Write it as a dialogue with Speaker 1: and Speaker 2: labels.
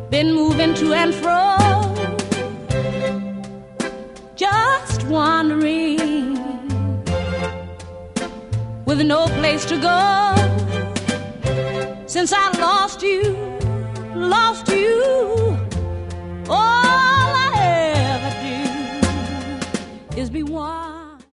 Speaker 1: been moving to and fro, just wandering with no place to go. Since I lost you